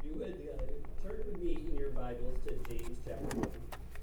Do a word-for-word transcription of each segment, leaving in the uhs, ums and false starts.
you would uh, turn with me in your Bibles to James chapter one.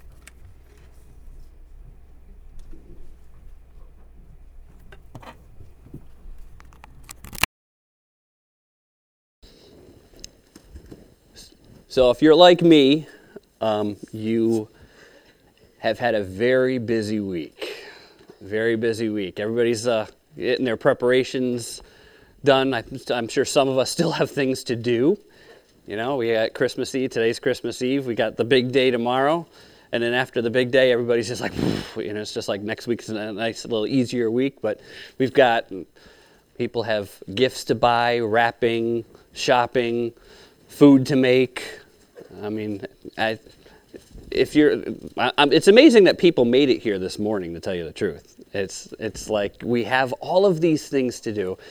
So if you're like me, um, you have had a very busy week. Very busy week. Everybody's uh, getting their preparations done. I, I'm sure some of us still have things to do. You know, we got Christmas Eve. Today's Christmas Eve. We got the big day tomorrow. And then after the big day, everybody's just like, you know, it's just like next week's a nice little easier week. But we've got, people have gifts to buy, wrapping, shopping, food to make. I mean, I, if you're, I, it's amazing that people made it here this morning, to tell you the truth. It's it's like we have all of these things to do.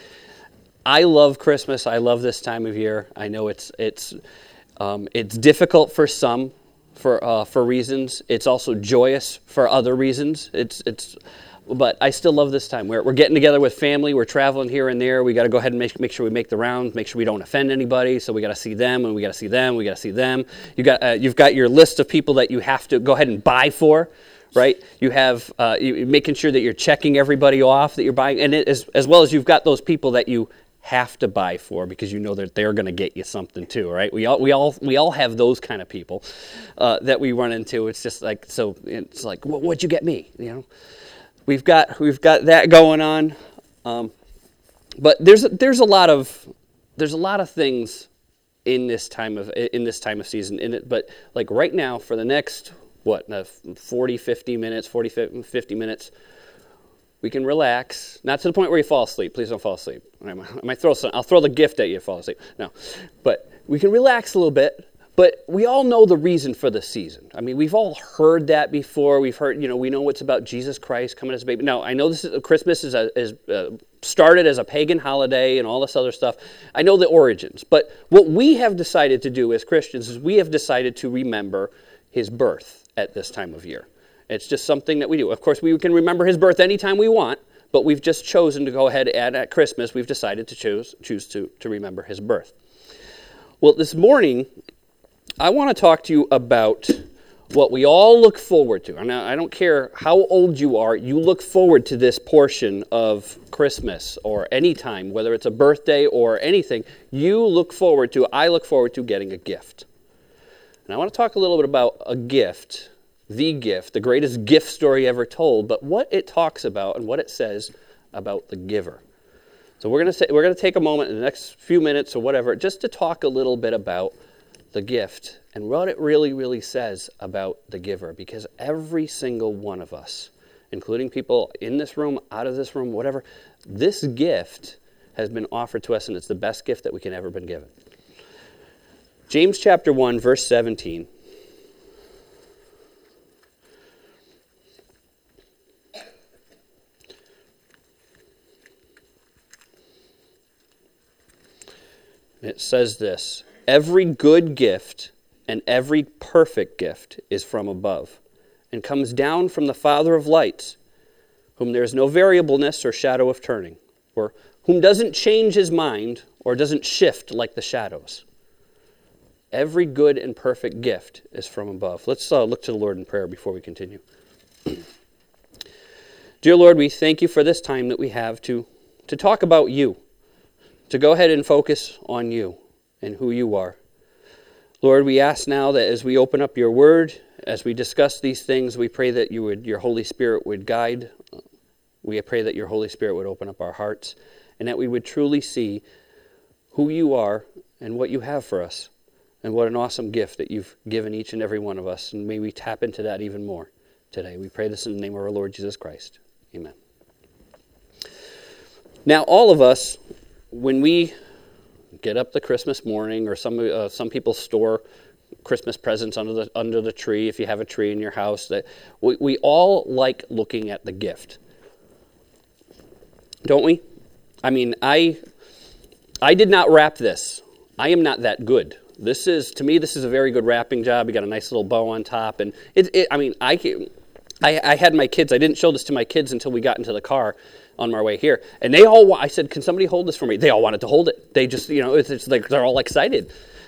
I love Christmas. I love this time of year. I know it's it's um, it's difficult for some for uh, for reasons. It's also joyous for other reasons. It's it's. But I still love this time. We're we're getting together with family. We're traveling here and there. We got to go ahead and make make sure we make the rounds. Make sure we don't offend anybody. So we got to see them, and we got to see them. We got to see them. You got uh, you've got your list of people that you have to go ahead and buy for, right? You have uh, you, making sure that you're checking everybody off that you're buying, and it, as as well as you've got those people that you have to buy for because you know that they're going to get you something too, right? We all we all we all have those kind of people uh, that we run into. It's just like so. It's like, well, what'd you get me? You know. We've got we've got that going on, um, but there's there's a lot of there's a lot of things in this time of in this time of season in it. But like right now, for the next what forty, fifty minutes, forty, fifty minutes, we can relax. Not to the point where you fall asleep. Please don't fall asleep. I might throw some, I'll throw the gift at you if you fall asleep. No, but we can relax a little bit. But we all know the reason for the season. I mean, we've all heard that before. We've heard, you know, we know it's about Jesus Christ coming as a baby. Now, I know this is Christmas is, a, is uh, started as a pagan holiday and all this other stuff. I know the origins. But what we have decided to do as Christians is we have decided to remember his birth at this time of year. It's just something that we do. Of course, we can remember his birth anytime we want, but we've just chosen to go ahead and at Christmas, we've decided to choose choose to, to remember his birth. Well, this morning, I want to talk to you about what we all look forward to. Now, I don't care how old you are, you look forward to this portion of Christmas or any time, whether it's a birthday or anything, you look forward to, I look forward to getting a gift. And I want to talk a little bit about a gift, the gift, the greatest gift story ever told, but what it talks about and what it says about the giver. So we're going to say, we're going to take a moment in the next few minutes or whatever just to talk a little bit about the gift and what it really, really says about the giver. Because every single one of us, including people in this room, out of this room, whatever, this gift has been offered to us, and it's the best gift that we can ever been given. James chapter one, verse seventeen. It says this: every good gift and every perfect gift is from above and comes down from the Father of lights, whom there is no variableness or shadow of turning, or whom doesn't change his mind or doesn't shift like the shadows. Every good and perfect gift is from above. Let's uh, look to the Lord in prayer before we continue. Dear Lord, we thank you for this time that we have to, to talk about you, to go ahead and focus on you and who you are. Lord, we ask now that as we open up your word, as we discuss these things, we pray that you would, your Holy Spirit would guide. We pray that your Holy Spirit would open up our hearts and that we would truly see who you are and what you have for us and what an awesome gift that you've given each and every one of us. And may we tap into that even more today. We pray this in the name of our Lord Jesus Christ. Amen. Now, all of us, when we get up the Christmas morning, or some uh, some people store Christmas presents under the under the tree if you have a tree in your house. That we, we all like looking at the gift, don't we? I mean, I I did not wrap this. I am not that good. This is to me. This is a very good wrapping job. You got a nice little bow on top, and it. it I mean, I, I I had my kids. I didn't show this to my kids until we got into the car on my way here, and they all. I said, "Can somebody hold this for me?" They all wanted to hold it. They just, you know, it's, it's like they're all excited,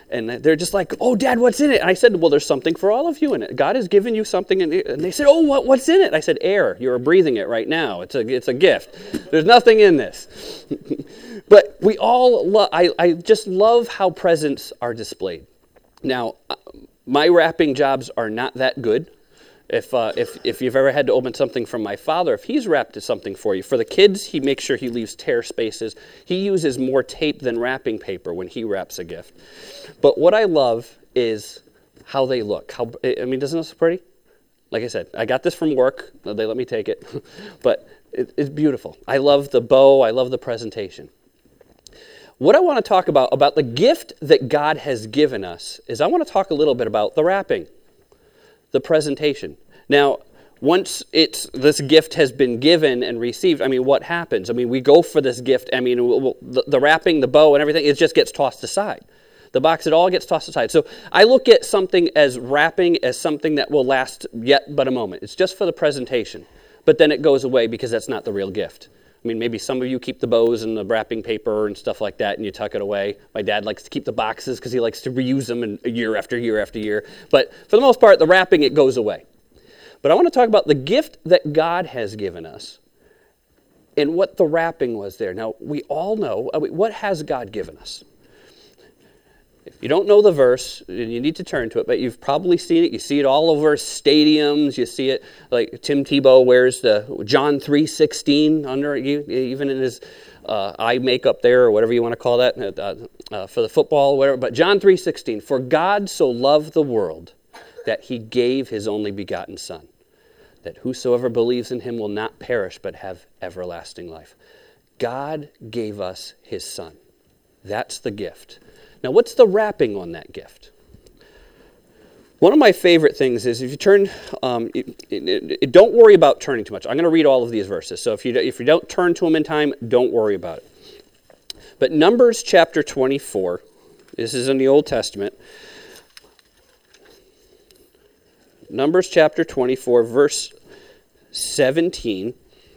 And they're just like, oh, Dad, what's in it? And I said, well, there's something for all of you in it. God has given you something. In it. And they said, oh, what, what's in it? I said, air. You're breathing it right now. It's a, it's a gift. There's nothing in this. But we all, lo- I, I just love how presents are displayed. Now, my wrapping jobs are not that good. If uh, if if you've ever had to open something from my father, if he's wrapped something for you, for the kids, he makes sure he leaves tear spaces. He uses more tape than wrapping paper when he wraps a gift. But what I love is how they look. How I mean, doesn't this look pretty? Like I said, I got this from work. They let me take it. But it, it's beautiful. I love the bow. I love the presentation. What I want to talk about, about the gift that God has given us, is I want to talk a little bit about the wrapping. The presentation. Now, once it's this gift has been given and received, I mean, what happens? I mean, we go for this gift. I mean, we'll, the, the wrapping, the bow, and everything, it just gets tossed aside. The box, it all gets tossed aside. So I look at something as wrapping as something that will last yet but a moment. It's just for the presentation. But then it goes away because that's not the real gift. I mean, maybe some of you keep the bows and the wrapping paper and stuff like that, and you tuck it away. My dad likes to keep the boxes because he likes to reuse them in year after year after year. But for the most part, the wrapping, it goes away. But I want to talk about the gift that God has given us and what the wrapping was there. Now, we all know, what has God given us? If you don't know the verse, you need to turn to it, but you've probably seen it. You see it all over stadiums. You see it, like Tim Tebow wears the John three sixteen under, even in his uh, eye makeup there, or whatever you want to call that, uh, uh, for the football, whatever. But John three sixteen, for God so loved the world that he gave his only begotten Son, that whosoever believes in him will not perish but have everlasting life. God gave us his Son. That's the gift. Now, what's the wrapping on that gift? One of my favorite things is if you turn, um, it, it, it, don't worry about turning too much. I'm going to read all of these verses. So if you, if you don't turn to them in time, don't worry about it. But Numbers chapter twenty-four, this is in the Old Testament. Numbers chapter twenty-four, verse seventeen.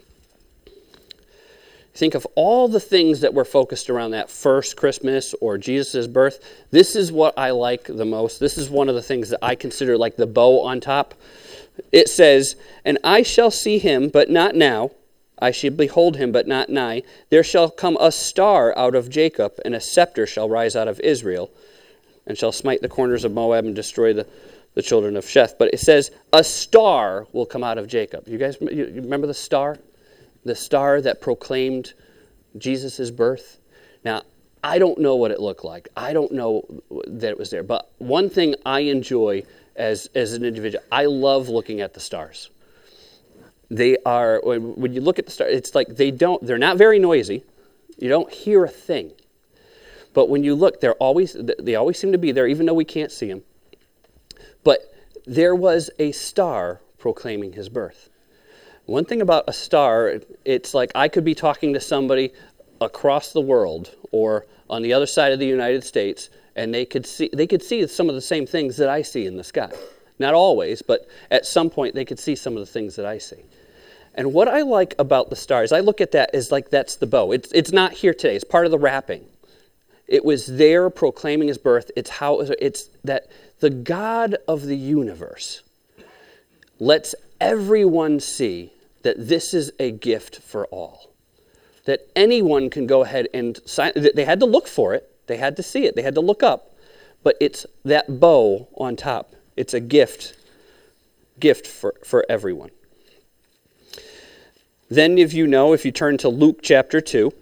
Think of all the things that were focused around that first Christmas or Jesus' birth. This is what I like the most. This is one of the things that I consider like the bow on top. It says, and I shall see him, but not now. I shall behold him, but not nigh. There shall come a star out of Jacob, and a scepter shall rise out of Israel, and shall smite the corners of Moab and destroy the, the children of Sheth. But it says, a star will come out of Jacob. You guys you remember the star? The star that proclaimed Jesus' birth. Now, I don't know what it looked like. I don't know that it was there. But one thing I enjoy as, as an individual, I love looking at the stars. They are, when you look at the stars, it's like they don't, they're not very noisy. You don't hear a thing. But when you look, they're always, they always seem to be there, even though we can't see them. But there was a star proclaiming his birth. One thing about a star, it's like I could be talking to somebody across the world or on the other side of the United States, and they could see they could see some of the same things that I see in the sky. Not always, but at some point they could see some of the things that I see. And what I like about the stars, I look at that as like that's the bow. It's it's not here today. It's part of the wrapping. It was there proclaiming his birth. It's how it's that the God of the universe lets everyone see that this is a gift for all. That anyone can go ahead and sign. They had to look for it. They had to see it. They had to look up. But it's that bow on top. It's a gift. Gift for, for everyone. Then if you know, if you turn to Luke chapter two.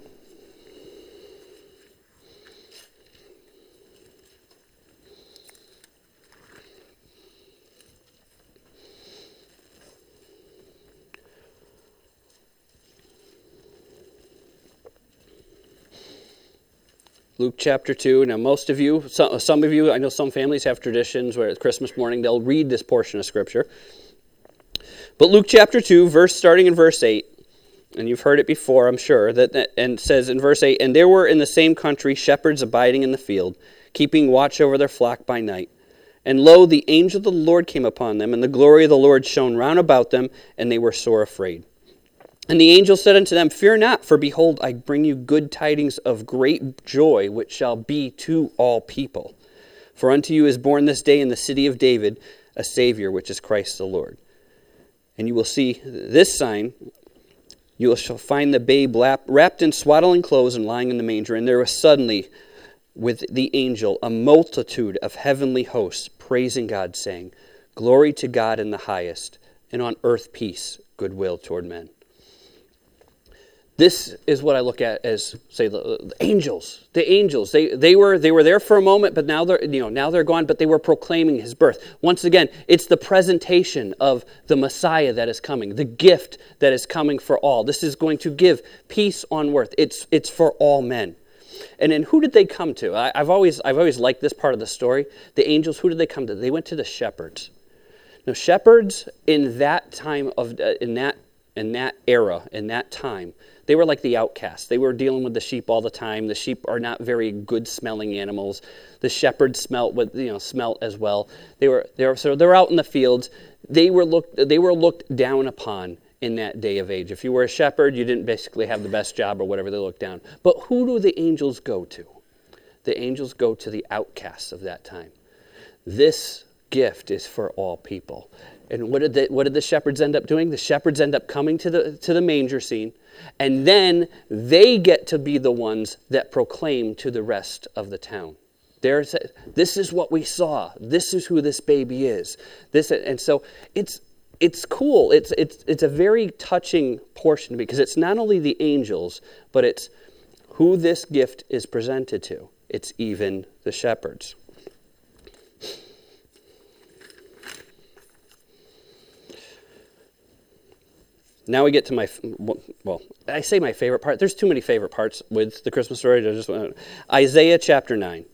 Luke chapter two. Now, most of you, some, some of you, I know some families have traditions where at Christmas morning they'll read this portion of Scripture. But Luke chapter two, verse starting in verse eight, and you've heard it before, I'm sure, that, that and it says in verse eight, and there were in the same country shepherds abiding in the field, keeping watch over their flock by night. And lo, the angel of the Lord came upon them, and the glory of the Lord shone round about them, and they were sore afraid. And the angel said unto them, fear not, for behold, I bring you good tidings of great joy, which shall be to all people. For unto you is born this day in the city of David a Savior, which is Christ the Lord. And you will see this sign. You shall find the babe wrapped in swaddling clothes and lying in the manger. And there was suddenly with the angel a multitude of heavenly hosts praising God, saying, Glory to God in the highest, and on earth peace, goodwill toward men. This is what I look at as, say, the, the angels. The angels. They they were they were there for a moment, but now they're you know now they're gone. But they were proclaiming his birth. Once again, it's the presentation of the Messiah that is coming, the gift that is coming for all. This is going to give peace on earth. It's it's for all men. And then who did they come to? I, I've always I've always liked this part of the story. The angels. Who did they come to? They went to the shepherds. Now, shepherds in that time of uh, in that in that era in that time. They were like the outcasts. They were dealing with the sheep all the time. The sheep are not very good-smelling animals. The shepherds smelt with you know smelt as well. They were they were so they're out in the fields. They were looked they were looked down upon in that day of age. If you were a shepherd, you didn't basically have the best job or whatever. They looked down. But who do the angels go to? The angels go to the outcasts of that time. This gift is for all people. And what did the, what did the shepherds end up doing? The shepherds end up coming to the to the manger scene. And then they get to be the ones that proclaim to the rest of the town. There's a, this is what we saw. This is who this baby is. This and so it's it's cool. It's it's it's a very touching portion because it's not only the angels, but it's who this gift is presented to. It's even the shepherds. Now we get to my, well, I say my favorite part. There's too many favorite parts with the Christmas story. I just want to, Isaiah chapter nine.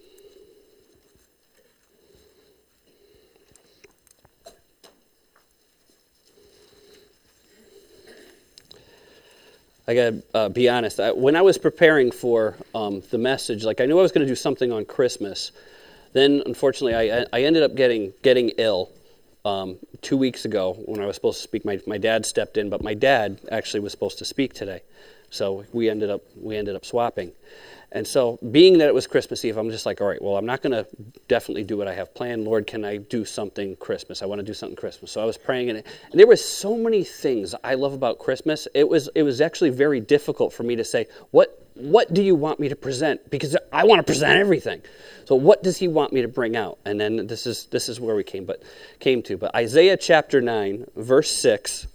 I got to uh, be honest. I, when I was preparing for um, the message, like I knew I was going to do something on Christmas. Then, unfortunately, I, I ended up getting getting ill. Um, two weeks ago when I was supposed to speak, my, my dad stepped in, but my dad actually was supposed to speak today. So we ended up we ended up swapping. And so being that it was Christmas Eve, I'm just like, all right, well, I'm not going to definitely do what I have planned. Lord, can I do something Christmas? I want to do something Christmas. So I was praying, and, and there were so many things I love about Christmas. It was it was actually very difficult for me to say, what what do you want me to present? Because I want to present everything. So what does he want me to bring out? And then this is this is where we came but came to. But Isaiah chapter nine, verse six,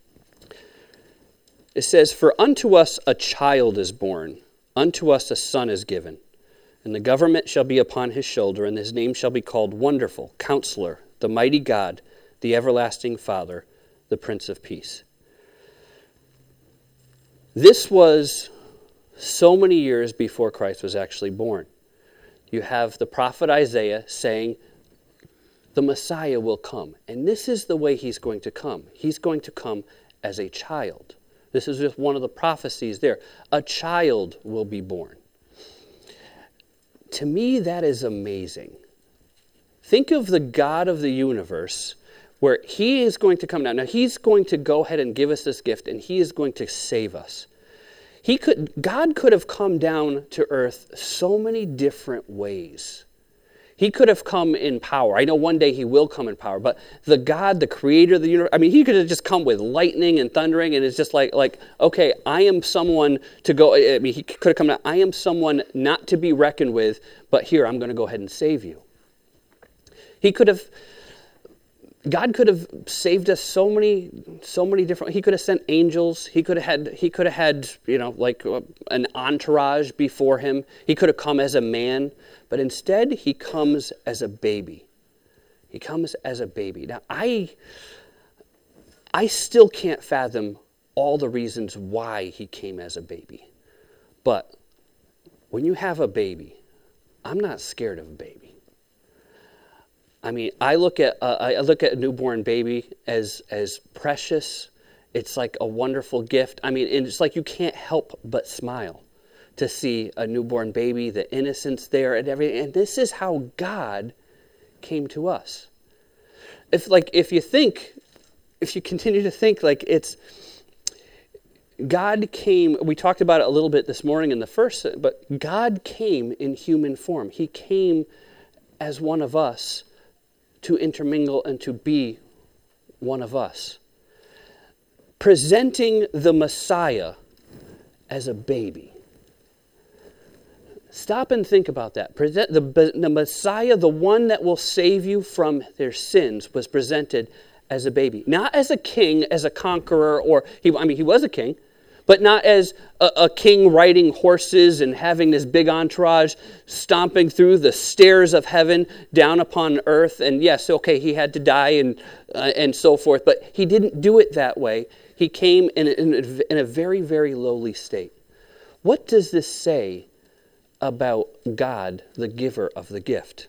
it says, For unto us a child is born, unto us a son is given, and the government shall be upon his shoulder, and his name shall be called Wonderful, Counselor, the Mighty God, the Everlasting Father, the Prince of Peace. This was so many years before Christ was actually born. You have the prophet Isaiah saying, the Messiah will come. And this is the way he's going to come. He's going to come as a child. This is just one of the prophecies there. A child will be born. To me, that is amazing. Think of the God of the universe where he is going to come down. Now, he's going to go ahead and give us this gift, and he is going to save us. He could, God could have come down to earth so many different ways. He could have come in power. I know one day he will come in power, but the God, the creator of the universe, I mean, he could have just come with lightning and thundering, and it's just like, like, okay, I am someone to go, I mean, he could have come down, I am someone not to be reckoned with, but here, I'm going to go ahead and save you. He could have, God could have saved us so many, so many different. He could have sent angels. He could have had, he could have had, you know, like uh, an entourage before him. He could have come as a man, but instead he comes as a baby. He comes as a baby. Now I, I still can't fathom all the reasons why he came as a baby, but when you have a baby, I'm not scared of a baby. I mean, I look at uh, I look at a newborn baby as as precious. It's like a wonderful gift. I mean, and it's like you can't help but smile to see a newborn baby, the innocence there and everything. And this is how God came to us. If like if you think, if you continue to think like it's God came. We talked about it a little bit this morning in the first, but God came in human form. He came as one of us to intermingle and to be one of us. Presenting the Messiah as a baby. Stop and think about that. Present the, the Messiah, the one that will save you from their sins, was presented as a baby. Not as a king, as a conqueror, or, he, I mean, he was a king, but not as a, a king riding horses and having this big entourage stomping through the stairs of heaven down upon earth. And yes, okay, he had to die and uh, and so forth, but he didn't do it that way. He came in, in, in a very, very lowly state. What does this say about God, the giver of the gift?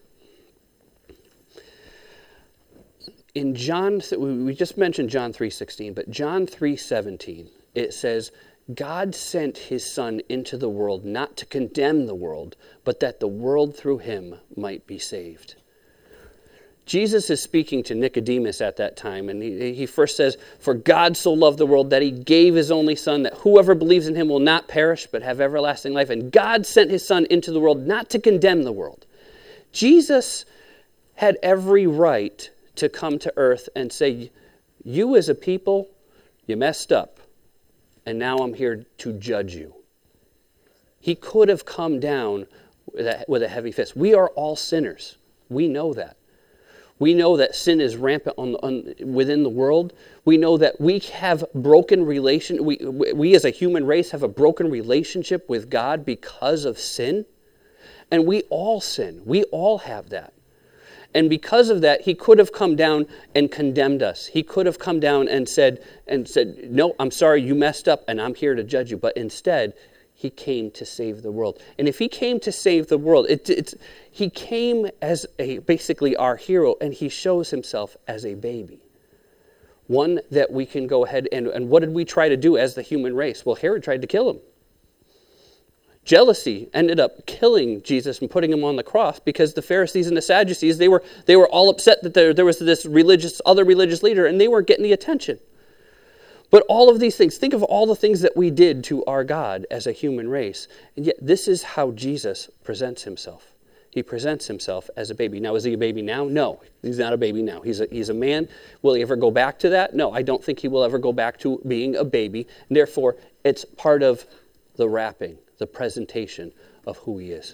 In John, we just mentioned John three sixteen, but John three seventeen, it says, God sent his Son into the world not to condemn the world, but that the world through him might be saved. Jesus is speaking to Nicodemus at that time, and he, he first says, for God so loved the world that he gave his only Son, that whoever believes in him will not perish, but have everlasting life. And God sent his Son into the world not to condemn the world. Jesus had every right to come to earth and say, you as a people, you messed up, and now I'm here to judge you. He could have come down with a, with a heavy fist. We are all sinners. We know that. We know that sin is rampant on, on within the world. We know that we have broken relation. We, we as a human race have a broken relationship with God because of sin. And we all sin. We all have that. And because of that, he could have come down and condemned us. He could have come down and said, and said, no, I'm sorry, you messed up, and I'm here to judge you. But instead, he came to save the world. And if he came to save the world, it, it's, he came as a basically our hero, and he shows himself as a baby. One that we can go ahead and, and what did we try to do as the human race? Well, Herod tried to kill him. Jealousy ended up killing Jesus and putting him on the cross because the Pharisees and the Sadducees, they were they were all upset that there, there was this religious other religious leader and they weren't getting the attention. But all of these things, think of all the things that we did to our God as a human race. And yet this is how Jesus presents himself. He presents himself as a baby. Now, is he a baby now? No, he's not a baby now. He's a, he's a man. Will he ever go back to that? No, I don't think he will ever go back to being a baby. And therefore, it's part of the wrapping, the presentation of who he is.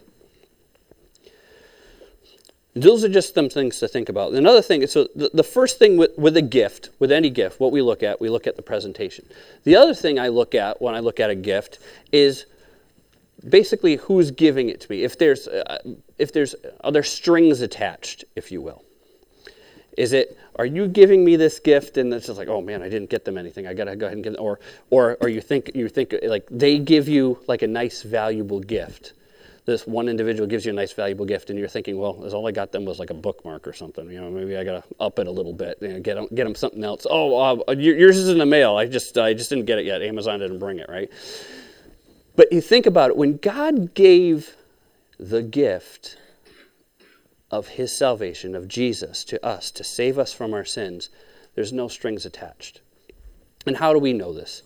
Those are just some things to think about. Another thing is, so the, the first thing with, with a gift, with any gift, what we look at, we look at the presentation. The other thing I look at when I look at a gift is basically who's giving it to me. If there's, uh, if there's, are there strings attached, if you will? Is it, are you giving me this gift and it's just like, oh man, I didn't get them anything. I gotta go ahead and give them, or, or, or you think, you think like they give you like a nice, valuable gift. This one individual gives you a nice, valuable gift, and you're thinking, well, all I got them was like a bookmark or something. You know, maybe I gotta up it a little bit. You know, get them, get them something else. Oh, uh, yours is in the mail. I just, I just didn't get it yet. Amazon didn't bring it, right? But you think about it. When God gave the gift of his salvation, of Jesus, to us, to save us from our sins, there's no strings attached. And how do we know this?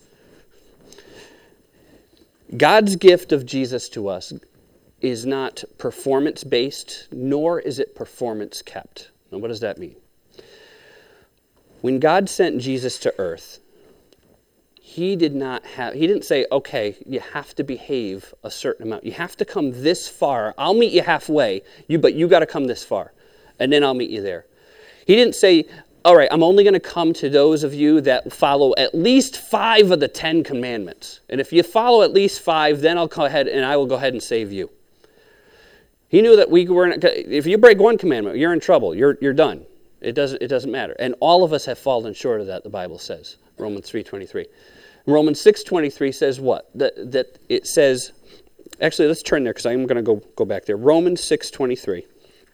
God's gift of Jesus to us is not performance-based, nor is it performance-kept. Now, what does that mean? When God sent Jesus to earth, he did not have, he didn't say, okay, you have to behave a certain amount. You have to come this far. I'll meet you halfway, you, but you got to come this far, and then I'll meet you there. He didn't say, all right, I'm only going to come to those of you that follow at least five of the Ten Commandments. And if you follow at least five, then I'll go ahead and I will go ahead and save you. He knew that we weren't, if you break one commandment, you're in trouble. You're you're done. It doesn't it doesn't matter. And all of us have fallen short of that, the Bible says. Romans three twenty-three. Romans six twenty-three says what? That that it says, actually let's turn there because I'm going to go go back there. Romans six twenty-three.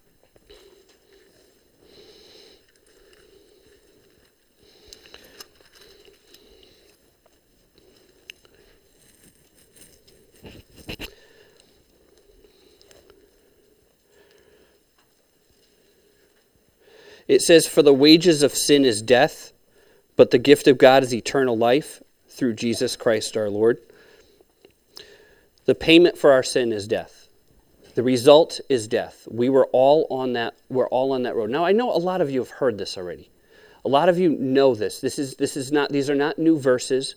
It says, for the wages of sin is death, but the gift of God is eternal life through Jesus Christ our Lord. The payment for our sin is death. The result is death. We were all on that, we're all on that road. Now, I know a lot of you have heard this already. A lot of you know this. This is this is not these are not new verses.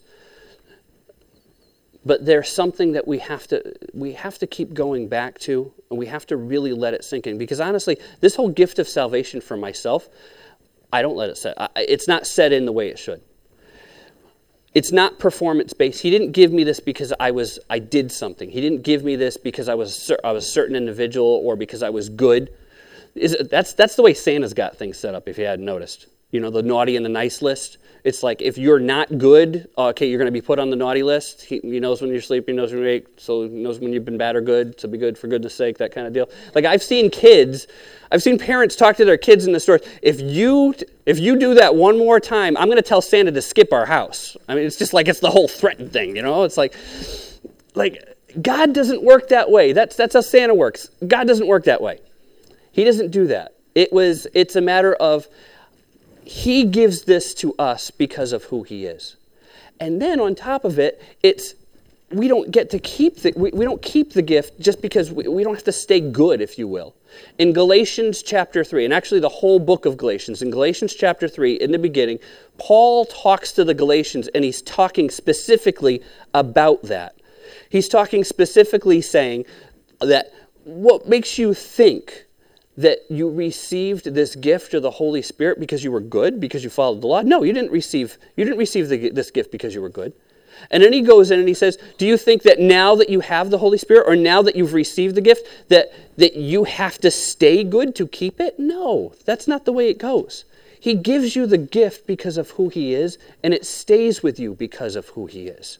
But there's something that we have to we have to keep going back to, and we have to really let it sink in. Because honestly, this whole gift of salvation for myself, I don't let it set. It's not set in the way it should. It's not performance-based. He didn't give me this because I was I did something. He didn't give me this because I was I was a certain individual or because I was good. Is that's that's the way Santa's got things set up, if you hadn't noticed. You know, the naughty and the nice list. It's like if you're not good, okay, you're going to be put on the naughty list. He, he knows when you're sleeping, he knows when you're awake, so he knows when you've been bad or good, so be good for goodness sake, that kind of deal. Like I've seen kids, I've seen parents talk to their kids in the store, if you if you do that one more time, I'm going to tell Santa to skip our house. I mean, it's just like it's the whole threaten thing, you know? It's like, like God doesn't work that way. That's that's how Santa works. God doesn't work that way. He doesn't do that. It was. It's a matter of He gives this to us because of who He is. And then on top of it, it's we don't get to keep the we, we don't keep the gift just because we, we don't have to stay good, if you will. In Galatians chapter three, and actually the whole book of Galatians, in Galatians chapter three, in the beginning, Paul talks to the Galatians and he's talking specifically about that. He's talking specifically saying that what makes you think that you received this gift of the Holy Spirit because you were good, because you followed the law? No, you didn't receive you didn't receive the, this gift because you were good. And then he goes in and he says, do you think that now that you have the Holy Spirit, or now that you've received the gift, that, that you have to stay good to keep it? No, that's not the way it goes. He gives you the gift because of who He is, and it stays with you because of who He is.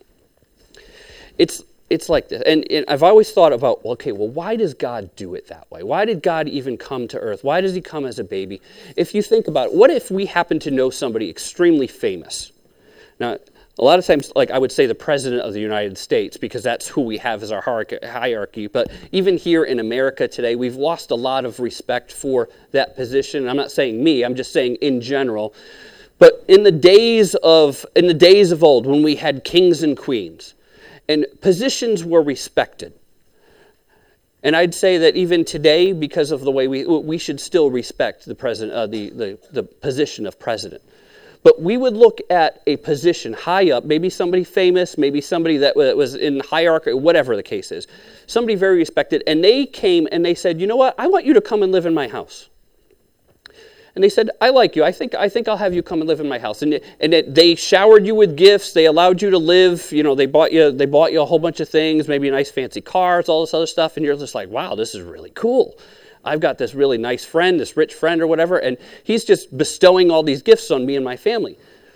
It's It's like this. And, and I've always thought about, okay, well, why does God do it that way? Why did God even come to earth? Why does He come as a baby? If you think about it, what if we happen to know somebody extremely famous? Now, a lot of times, like I would say the President of the United States, because that's who we have as our hierarchy. But even here in America today, we've lost a lot of respect for that position. I'm not saying me, I'm just saying in general. But in the days of in the days of old, when we had kings and queens, and positions were respected. And I'd say that even today, because of the way we we should still respect the president, uh, the, the the position of president. But we would look at a position high up, maybe somebody famous, maybe somebody that was in hierarchy, whatever the case is, somebody very respected, and they came and they said, you know what, I want you to come and live in my house. And they said, I like you. I think I think I'll have you come and live in my house. And it, and it, they showered you with gifts. They allowed you to live. You know, they bought you they bought you a whole bunch of things, maybe nice fancy cars, all this other stuff. And you're just like, wow, this is really cool. I've got this really nice friend, this rich friend or whatever, and he's just bestowing all these gifts on me and my family.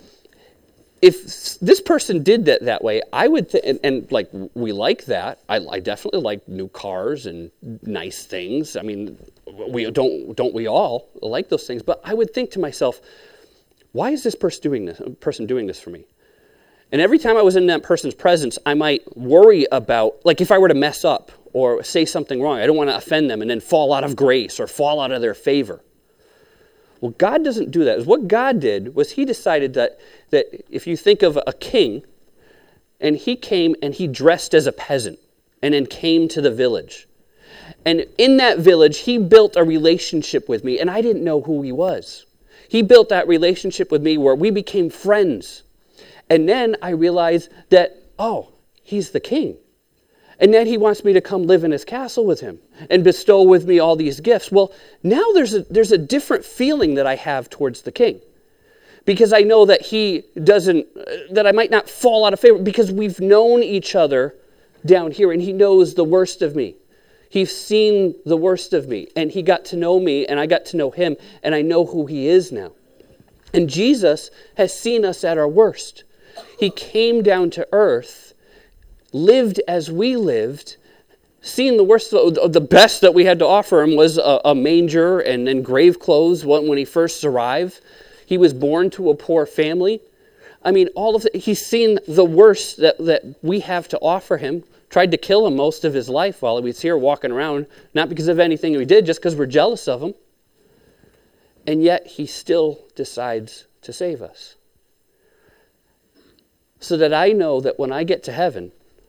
If this person did that that way, I would, th- and, and like we like that. I, I definitely like new cars and nice things. I mean, we don't don't we all like those things? But I would think to myself, why is this person doing this? Person doing this for me? And every time I was in that person's presence, I might worry about, like if I were to mess up or say something wrong, I don't want to offend them and then fall out of grace or fall out of their favor. Well, God doesn't do that. What God did was He decided that, that if you think of a king, and he came and he dressed as a peasant and then came to the village. And in that village, He built a relationship with me, and I didn't know who He was. He built that relationship with me where we became friends. And then I realized that, oh, He's the king. And then He wants me to come live in His castle with Him and bestow with me all these gifts. Well, now there's a, there's a different feeling that I have towards the king. Because I know that He doesn't, that I might not fall out of favor, because we've known each other down here, and He knows the worst of me. He's seen the worst of me, and He got to know me, and I got to know Him, and I know who He is now. And Jesus has seen us at our worst. He came down to earth, lived as we lived, seen the worst, the best that we had to offer Him was a, a manger and then grave clothes when He first arrived. He was born to a poor family. I mean, all of the, He's seen the worst that, that we have to offer Him. Tried to kill Him most of His life while He was here walking around, not because of anything we did, just because we're jealous of Him. And yet He still decides to save us. So that I know that when I get to heaven,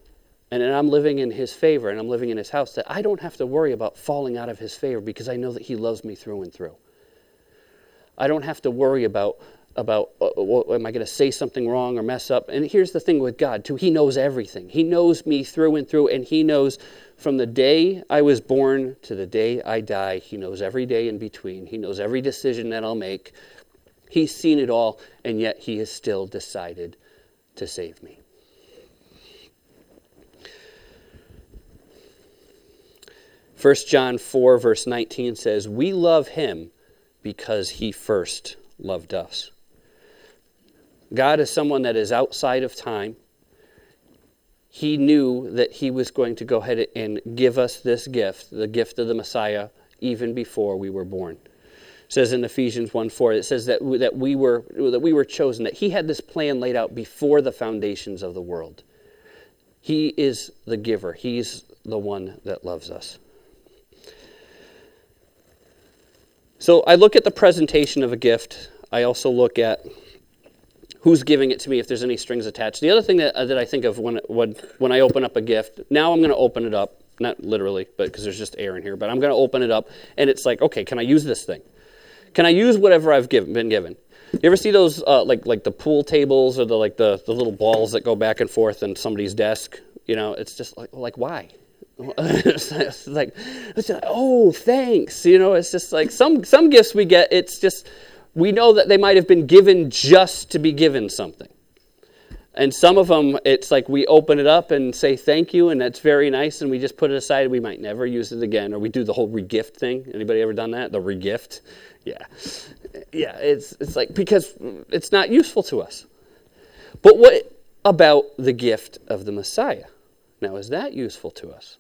and then I'm living in his favor and I'm living in his house, that I don't have to worry about falling out of his favor because I know that he loves me through and through. I don't have to worry about, about uh, well, am I going to say something wrong or mess up? And here's the thing with God, too. He knows everything. He knows me through and through, and he knows from the day I was born to the day I die. He knows every day in between. He knows every decision that I'll make. He's seen it all, and yet he has still decided to save me. First John four, verse nineteen says, we love him because he first loved us. God is someone that is outside of time. He knew that he was going to go ahead and give us this gift, the gift of the Messiah, even before we were born. It says in Ephesians one four, it says that, that, we were, that we were chosen, that he had this plan laid out before the foundations of the world. He is the giver. He's the one that loves us. So I look at the presentation of a gift. I also look at who's giving it to me, if there's any strings attached. The other thing that, uh, that I think of when, when, when I open up a gift, now I'm going to open it up, not literally, but because there's just air in here, but I'm going to open it up, and it's like, okay, can I use this thing? Can I use whatever I've given, been given? You ever see those, uh, like like the pool tables or the like the, the little balls that go back and forth on somebody's desk? You know, it's just like, like why? It's like, it's like, oh, thanks. You know, it's just like some some gifts we get, it's just, we know that they might have been given just to be given something. And some of them, it's like we open it up and say thank you, and that's very nice, and we just put it aside. We might never use it again, or we do the whole regift thing. Anybody ever done that? The regift? Yeah. Yeah, it's it's like, because it's not useful to us. But what about the gift of the Messiah? Now, is that useful to us?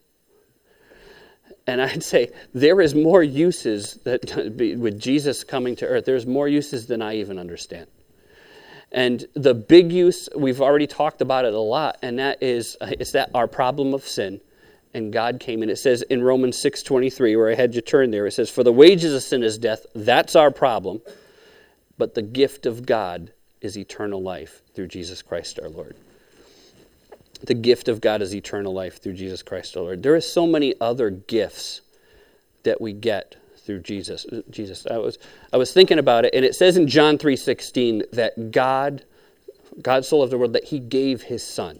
And I'd say there is more uses that with Jesus coming to earth, there's more uses than I even understand. And the big use, we've already talked about it a lot, and that is it's that our problem of sin, and God came in. It says in Romans six twenty-three, where I had you turn there, it says, for the wages of sin is death. That's our problem. But the gift of God is eternal life through Jesus Christ our Lord. The gift of God is eternal life through Jesus Christ our Lord. There are so many other gifts that we get through Jesus. Jesus. I was I was thinking about it, and it says in John three sixteen that God, God so loved the world that he gave his son.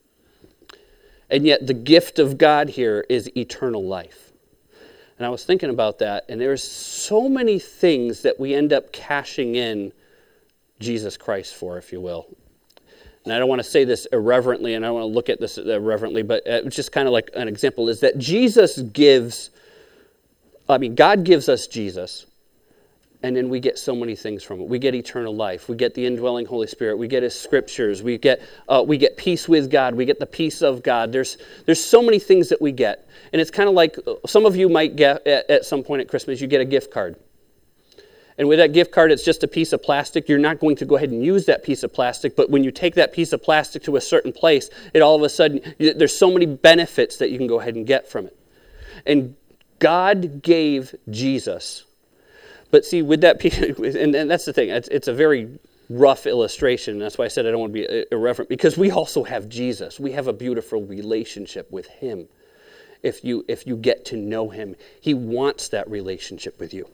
And yet the gift of God here is eternal life. And I was thinking about that, and there's so many things that we end up cashing in Jesus Christ for, if you will. And I don't want to say this irreverently, and I don't want to look at this irreverently, but it's just kind of like an example, is that Jesus gives, I mean, God gives us Jesus, and then we get so many things from it. We get eternal life. We get the indwelling Holy Spirit. We get his scriptures. We get uh, we get peace with God. We get the peace of God. There's there's so many things that we get. And it's kind of like some of you might get at, at some point at Christmas, you get a gift card. And with that gift card, it's just a piece of plastic. You're not going to go ahead and use that piece of plastic, but when you take that piece of plastic to a certain place, it all of a sudden, there's so many benefits that you can go ahead and get from it. And God gave Jesus. But see, with that piece, and, and that's the thing, it's, it's a very rough illustration. That's why I said I don't want to be irreverent, because we also have Jesus. We have a beautiful relationship with him. If you, if you get to know him, he wants that relationship with you.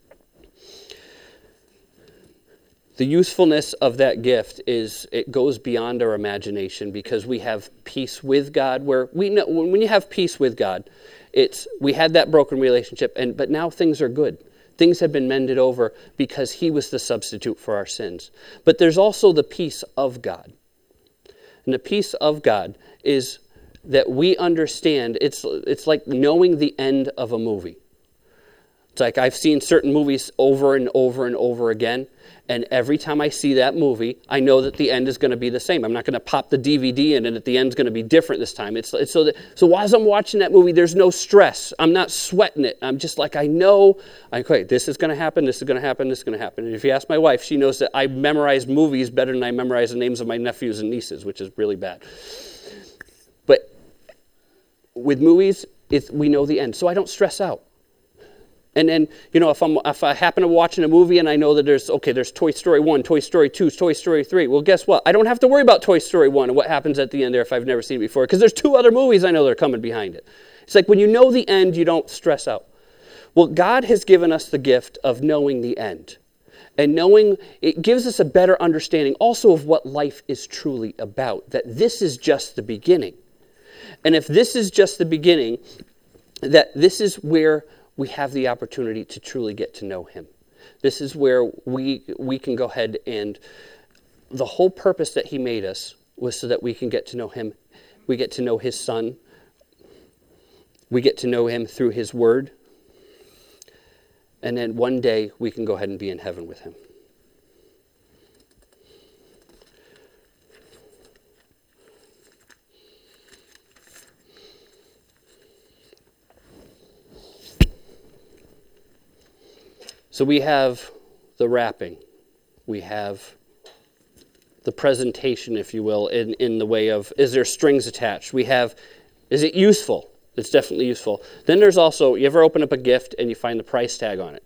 The usefulness of that gift is it goes beyond our imagination, because we have peace with God. Where we know when you have peace with God, it's we had that broken relationship, and but now things are good. Things have been mended over because he was the substitute for our sins. But there's also the peace of God, and the peace of God is that we understand. It's it's like knowing the end of a movie. It's like I've seen certain movies over and over and over again, and every time I see that movie, I know that the end is going to be the same. I'm not going to pop the D V D in and that the end's going to be different this time. It's, it's so that so as I'm watching that movie, there's no stress. I'm not sweating it. I'm just like, I know, okay, this is going to happen, this is going to happen, this is going to happen. And if you ask my wife, she knows that I memorize movies better than I memorize the names of my nephews and nieces, which is really bad. But with movies, it's, we know the end, so I don't stress out. And then, you know, if I'm if I happen to be watching a movie and I know that there's, okay, there's Toy Story one, Toy Story two, Toy Story three. Well, guess what? I don't have to worry about Toy Story one and what happens at the end there if I've never seen it before, because there's two other movies I know that are coming behind it. It's like when you know the end, you don't stress out. Well, God has given us the gift of knowing the end. And knowing, it gives us a better understanding also of what life is truly about, that this is just the beginning. And if this is just the beginning, that this is where we have the opportunity to truly get to know him. This is where we we can go ahead and the whole purpose that he made us was so that we can get to know him. We get to know his son. We get to know him through his word. And then one day we can go ahead and be in heaven with him. So we have the wrapping, we have the presentation, if you will, in, in the way of, is there strings attached? We have, is it useful? It's definitely useful. Then there's also, you ever open up a gift and you find the price tag on it?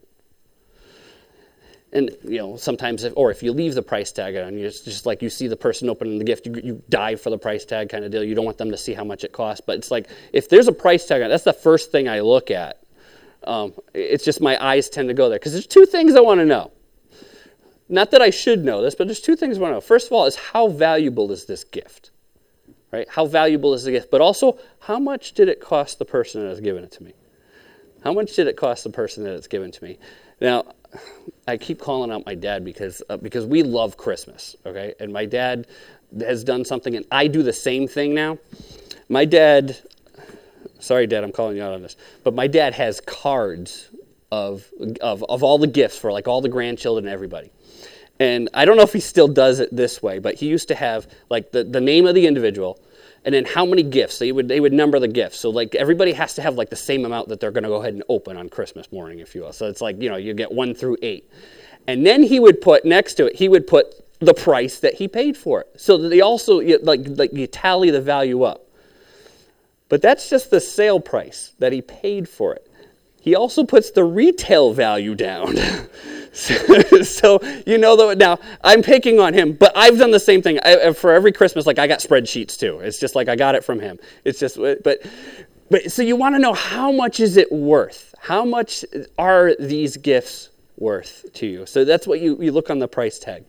And, you know, sometimes, if, or if you leave the price tag on, it's just like you see the person opening the gift, you, you dive for the price tag kind of deal. You don't want them to see how much it costs. But it's like, if there's a price tag on it, that's the first thing I look at. Um, it's just my eyes tend to go there. Because there's two things I want to know. Not that I should know this, but there's two things I want to know. First of all is how valuable is this gift? Right? How valuable is the gift? But also, how much did it cost the person that has given it to me? How much did it cost the person that it's given to me? Now, I keep calling out my dad because uh, because we love Christmas, okay? And my dad has done something, and I do the same thing now. My dad... Sorry, Dad, I'm calling you out on this. But my dad has cards of, of of all the gifts for like all the grandchildren and everybody. And I don't know if he still does it this way, but he used to have like the, the name of the individual and then how many gifts. They would they would number the gifts. So like everybody has to have like the same amount that they're going to go ahead and open on Christmas morning, if you will. So it's like, you know, you get one through eight. And then he would put next to it, he would put the price that he paid for it. So that they also, like, like you tally the value up. But that's just the sale price that he paid for it. He also puts the retail value down. so, so, you know, though, now, I'm picking on him, but I've done the same thing. I, for every Christmas, like, I got spreadsheets, too. It's just like I got it from him. It's just, but, but so you want to know how much is it worth? How much are these gifts worth to you? So that's what you, you look on the price tag.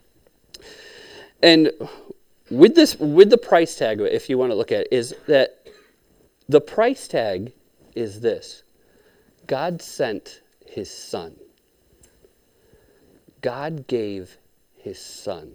And with this, with the price tag, if you want to look at it, is that the price tag is this. God sent his son. God gave his son.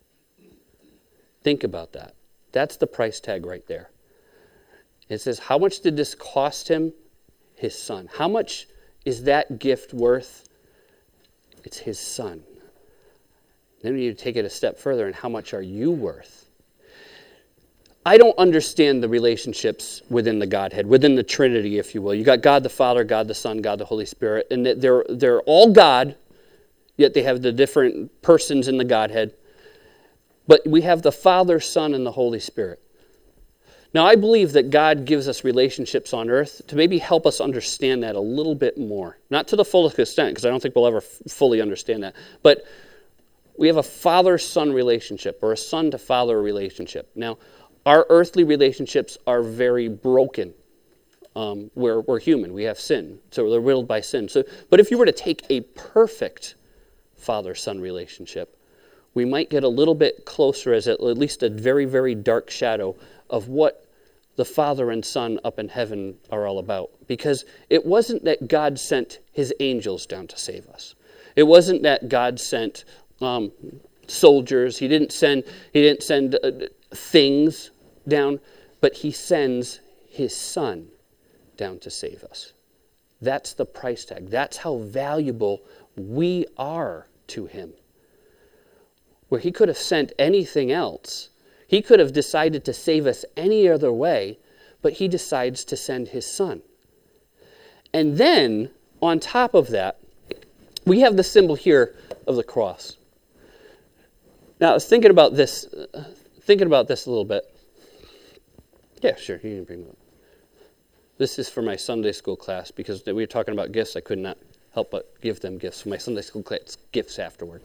Think about that. That's the price tag right there. It says, how much did this cost him? His son. How much is that gift worth? It's his son. Then you take it a step further, and how much are you worth? I don't understand the relationships within the Godhead, within the Trinity, if you will. You got God the Father, God the Son, God the Holy Spirit, and they're they're all God, yet they have the different persons in the Godhead. But we have the Father, Son, and the Holy Spirit. Now, I believe that God gives us relationships on earth to maybe help us understand that a little bit more. Not to the fullest extent, because I don't think we'll ever f- fully understand that. But we have a father-son relationship, or a son-to-father relationship. Now, our earthly relationships are very broken. Um, we're, we're human. We have sin. So they're riddled by sin. So, but if you were to take a perfect father-son relationship, we might get a little bit closer as at least a very, very dark shadow of what the Father and Son up in heaven are all about. Because it wasn't that God sent his angels down to save us. It wasn't that God sent um, soldiers. He didn't send, he didn't send uh, things down, but he sends his son down to save us. That's the price tag. That's how valuable we are to him. Where he could have sent anything else. He could have decided to save us any other way, but he decides to send his son. And then, on top of that, we have the symbol here of the cross. Now, I was thinking about this, uh, thinking about this a little bit. Yeah, sure, you can bring it up. This is for my Sunday school class, because we were talking about gifts. I could not help but give them gifts. For my Sunday school class, gifts afterward.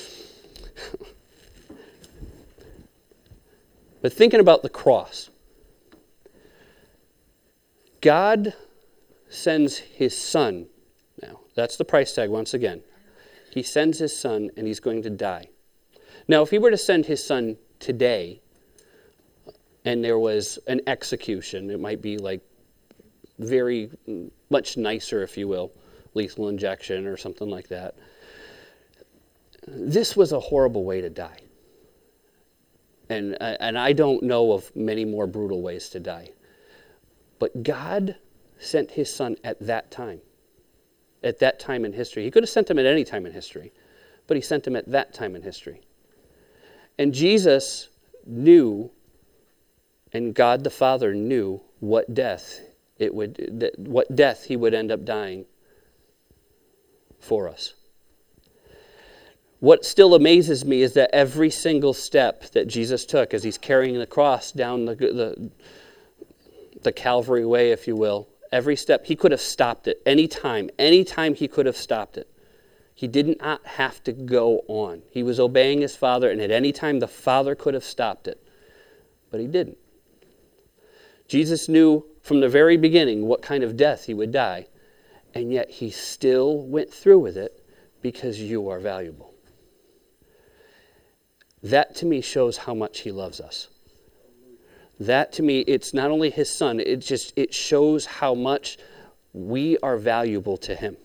But thinking about the cross, God sends his son. Now, that's the price tag once again. He sends his son, and he's going to die. Now, if he were to send his son today, and there was an execution, it might be like very much nicer, if you will, lethal injection or something like that. This was a horrible way to die. And, and I don't know of many more brutal ways to die. But God sent his son at that time. At that time in history. He could have sent him at any time in history. But he sent him at that time in history. And Jesus knew, and God the Father knew what death it would, what death he would end up dying for us. What still amazes me is that every single step that Jesus took as he's carrying the cross down the, the, the Calvary way, if you will, every step, he could have stopped it any time. Any time he could have stopped it. He did not have to go on. He was obeying his Father, and at any time the Father could have stopped it. But he didn't. Jesus knew from the very beginning what kind of death he would die, and yet he still went through with it because you are valuable. That to me shows how much he loves us. That to me, it's not only his son, it just it shows how much we are valuable to him.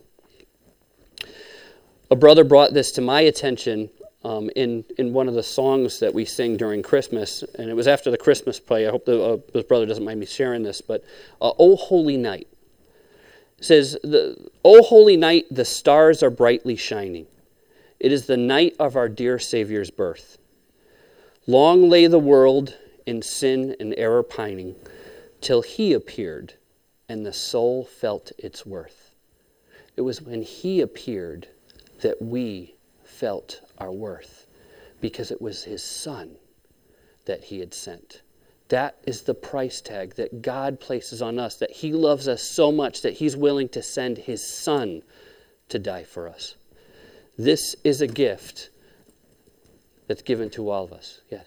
A brother brought this to my attention um, in, in one of the songs that we sing during Christmas, and it was after the Christmas play. I hope the, uh, this brother doesn't mind me sharing this, but uh, O Holy Night. It says, the, O Holy Night, the stars are brightly shining. It is the night of our dear Savior's birth. Long lay the world in sin and error pining, till he appeared, and the soul felt its worth. It was when he appeared that we felt our worth, because it was his son that he had sent. That is the price tag that God places on us, that he loves us so much that he's willing to send his son to die for us. This is a gift that's given to all of us. Yes?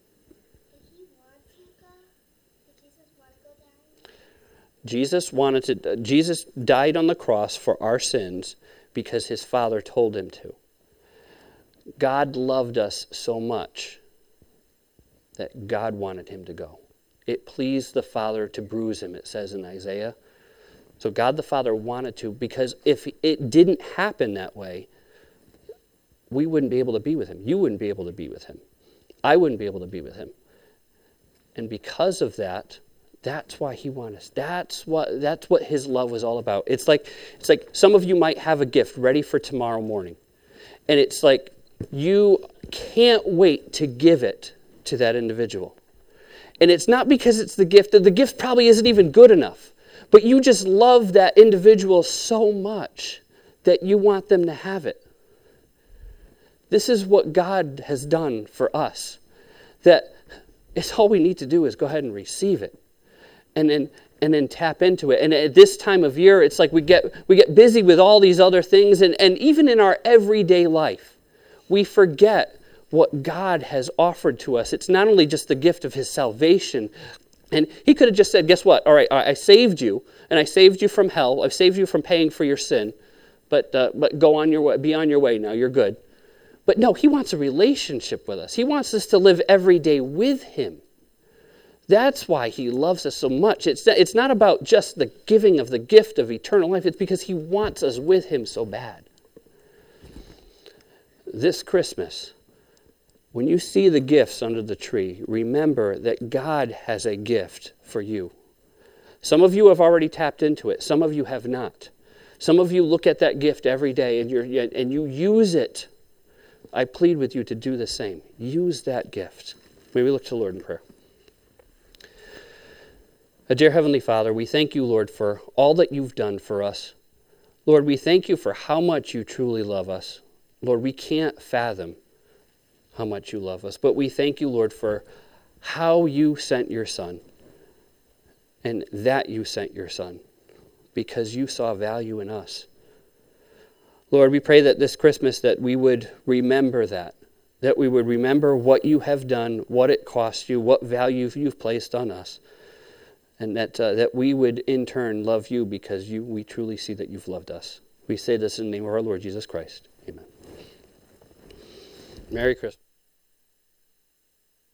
Jesus wanted to. Jesus died on the cross for our sins because his Father told him to. God loved us so much that God wanted him to go. It pleased the Father to bruise him, it says in Isaiah. So God the Father wanted to, because if it didn't happen that way, we wouldn't be able to be with him. You wouldn't be able to be with him. I wouldn't be able to be with him. And because of that, that's why he wanted us. That's what that's what his love was all about. It's like it's like some of you might have a gift ready for tomorrow morning. And it's like you can't wait to give it to that individual. And it's not because it's the gift. The gift probably isn't even good enough. But you just love that individual so much that you want them to have it. This is what God has done for us. That it's all we need to do is go ahead and receive it. And then and then tap into it. And at this time of year, it's like we get we get busy with all these other things. And, and even in our everyday life, we forget what God has offered to us. It's not only just the gift of his salvation. And he could have just said, guess what? All right, I saved you. And I saved you from hell. I've saved you from paying for your sin. But uh, but go on your way. Be on your way now. You're good. But no, he wants a relationship with us. He wants us to live every day with him. That's why he loves us so much. It's, it's not about just the giving of the gift of eternal life. It's because he wants us with him so bad. This Christmas, when you see the gifts under the tree, remember that God has a gift for you. Some of you have already tapped into it. Some of you have not. Some of you look at that gift every day and, you're, and you use it. I plead with you to do the same. Use that gift. May we look to the Lord in prayer. Uh, dear Heavenly Father, we thank you, Lord, for all that you've done for us. Lord, we thank you for how much you truly love us. Lord, we can't fathom how much you love us, but we thank you, Lord, for how you sent your Son. and that you sent your Son, because you saw value in us. Lord, we pray that this Christmas that we would remember that, that we would remember what you have done, what it cost you, what value you've placed on us, and that uh, that we would in turn love you because you we truly see that you've loved us. We say this in the name of our Lord Jesus Christ. Amen. Merry Christmas.